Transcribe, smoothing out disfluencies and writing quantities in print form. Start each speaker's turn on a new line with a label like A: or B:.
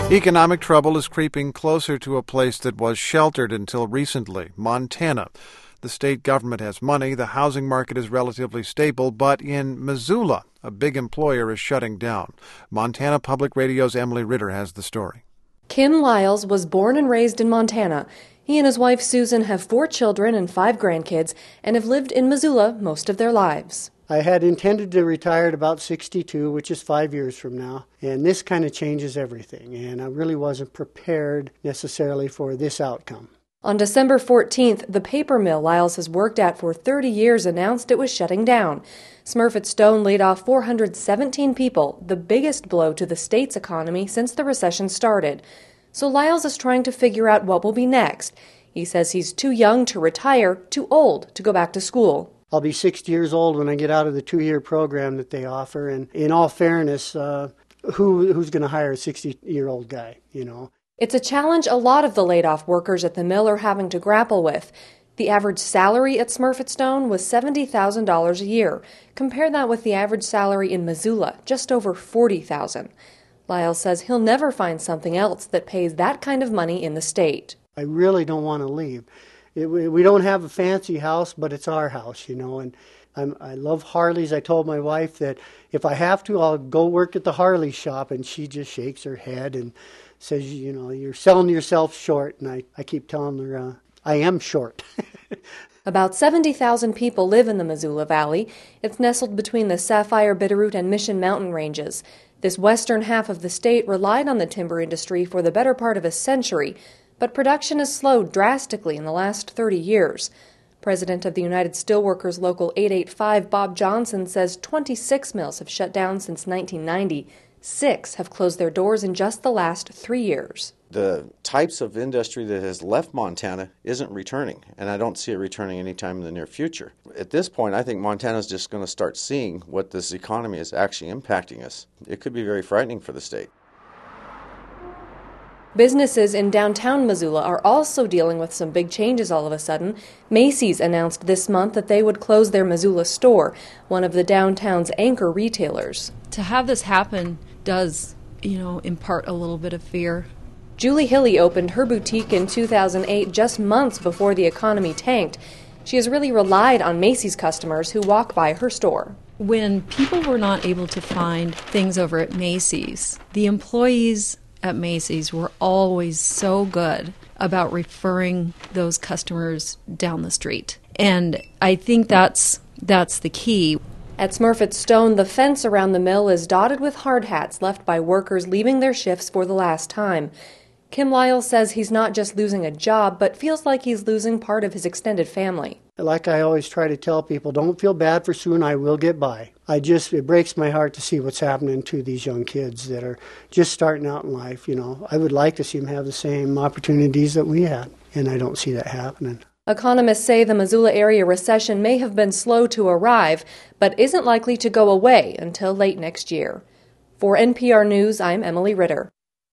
A: Economic trouble is creeping closer to a place that was sheltered until recently, Montana. The state government has money, the housing market is relatively stable, but in Missoula, a big employer is shutting down. Montana Public Radio's Emily Ritter has the story.
B: Kim Lyles was born and raised in Montana. He and his wife Susan have 4 children and 5 grandkids and have lived in Missoula most of their lives.
C: I had intended to retire at about 62, which is 5 years from now, and this kind of changes everything, and I really wasn't prepared necessarily for this outcome.
B: On December 14th, the paper mill Lyles has worked at for 30 years announced it was shutting down. Smurfit Stone laid off 417 people, the biggest blow to the state's economy since the recession started. So Lyles is trying to figure out what will be next. He says he's too young to retire, too old to go back to school.
C: I'll be 60 years old when I get out of the 2-year program that they offer. And in all fairness, who's going to hire a 60-year-old guy, you know?
B: It's a challenge a lot of the laid-off workers at the mill are having to grapple with. The average salary at Smurfit Stone was $70,000 a year. Compare that with the average salary in Missoula, just over $40,000. Lyles says he'll never find something else that pays that kind of money in the state.
C: I really don't want to leave. We don't have a fancy house, but it's our house, you know, and I love Harleys. I told my wife that if I have to, I'll go work at the Harley shop, and she just shakes her head and says, you know, you're selling yourself short, and I keep telling her I am short.
B: About 70,000 people live in the Missoula Valley. It's nestled between the Sapphire, Bitterroot, and Mission Mountain ranges. This western half of the state relied on the timber industry for the better part of a century, but production has slowed drastically in the last 30 years. President of the United Steelworkers Local 885, Bob Johnson, says 26 mills have shut down since 1990. 6 have closed their doors in just the last 3 years.
D: The types of industry that has left Montana isn't returning, and I don't see it returning anytime in the near future. At this point, I think Montana's just going to start seeing what this economy is actually impacting us. It could be very frightening for the state.
B: Businesses in downtown Missoula are also dealing with some big changes all of a sudden. Macy's announced this month that they would close their Missoula store, one of the downtown's anchor retailers.
E: To have this happen does, impart a little bit of fear.
B: Julie Hilly opened her boutique in 2008, just months before the economy tanked. She has really relied on Macy's customers who walk by her store.
E: When people were not able to find things over at Macy's, the employees at Macy's were always so good about referring those customers down the street. And I think that's the key.
B: At Smurfit Stone, the fence around the mill is dotted with hard hats left by workers leaving their shifts for the last time. Kim Lyles says he's not just losing a job, but feels like he's losing part of his extended family.
C: Like I always try to tell people, don't feel bad for Sue and I will get by. It breaks my heart to see what's happening to these young kids that are just starting out in life. I would like to see them have the same opportunities that we had, and I don't see that happening.
B: Economists say the Missoula area recession may have been slow to arrive, but isn't likely to go away until late next year. For NPR News, I'm Emily Ritter.